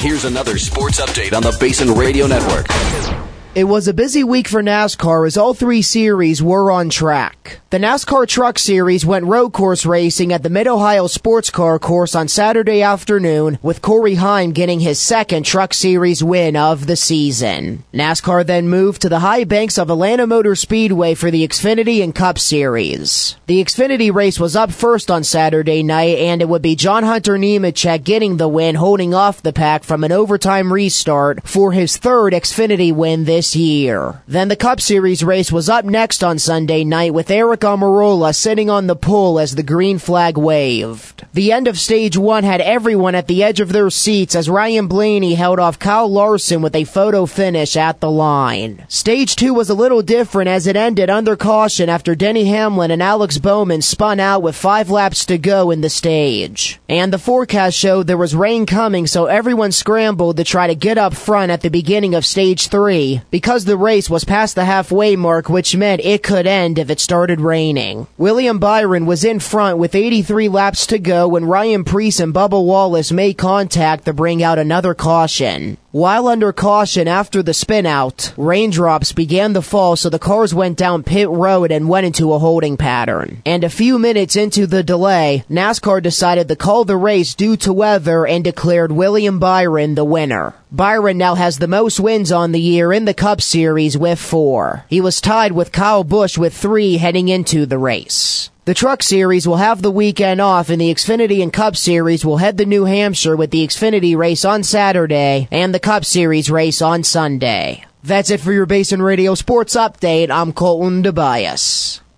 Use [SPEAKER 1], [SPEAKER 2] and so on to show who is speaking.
[SPEAKER 1] Here's another sports update on the Basin Radio Network.
[SPEAKER 2] It was a busy week for NASCAR as all three series were on track. The NASCAR Truck Series went road course racing at the Mid-Ohio Sports Car Course on Saturday afternoon, with Corey Heim getting his second Truck Series win of the season. NASCAR then moved to the high banks of Atlanta Motor Speedway for the Xfinity and Cup Series. The Xfinity race was up first on Saturday night, and it would be John Hunter Nemechek getting the win, holding off the pack from an overtime restart for his third Xfinity win this year. Then the Cup Series race was up next on Sunday night, with Eric Almirola sitting on the pole as the green flag waved. The end of Stage 1 had everyone at the edge of their seats as Ryan Blaney held off Kyle Larson with a photo finish at the line. Stage 2 was a little different as it ended under caution after Denny Hamlin and Alex Bowman spun out with 5 laps to go in the stage. And the forecast showed there was rain coming, so everyone scrambled to try to get up front at the beginning of Stage 3 because the race was past the halfway mark, which meant it could end if it started raining. William Byron was in front with 83 laps to go when Ryan Preece and Bubba Wallace made contact to bring out another caution. While under caution after the spin-out, raindrops began to fall, so the cars went down pit road and went into a holding pattern. And a few minutes into the delay, NASCAR decided to call the race due to weather and declared William Byron the winner. Byron now has the most wins on the year in the Cup Series with 4. He was tied with Kyle Busch with 3 heading into the race. The Truck Series will have the weekend off, and the Xfinity and Cup Series will head to New Hampshire with the Xfinity race on Saturday and the Cup Series race on Sunday. That's it for your Basin Radio Sports Update. I'm Colton Tobias.